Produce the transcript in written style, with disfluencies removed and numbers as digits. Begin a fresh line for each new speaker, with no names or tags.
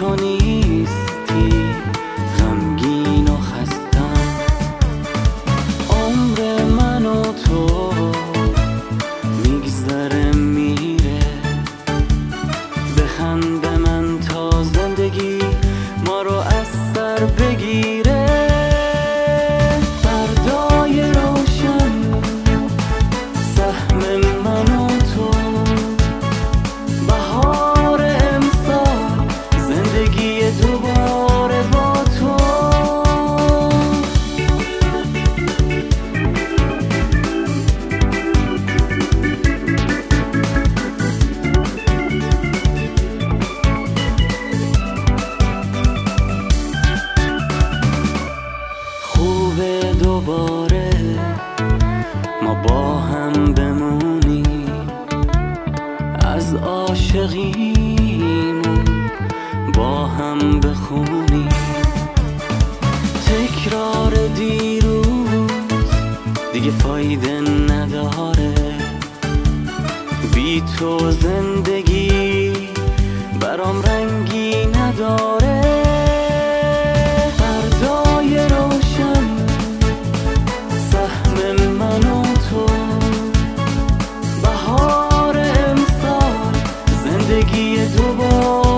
تو نیستی غمگین و خستم. عمر من و تو میگذره میره، بخند به من تا زندگی ما رو از سر بگیره. فردای روشن سهم من و تو، بهار امسال زندگی دوباره با تو. خوبه دوباره ما با هم بمونیم، از عاشقیمون با هم بخونیم. تکرار دیروز دیگه فایده نداره، بی تو زندگی برام رنگی نداره. فردای روشن سهم من و تو، بهار امسال زندگی دوباره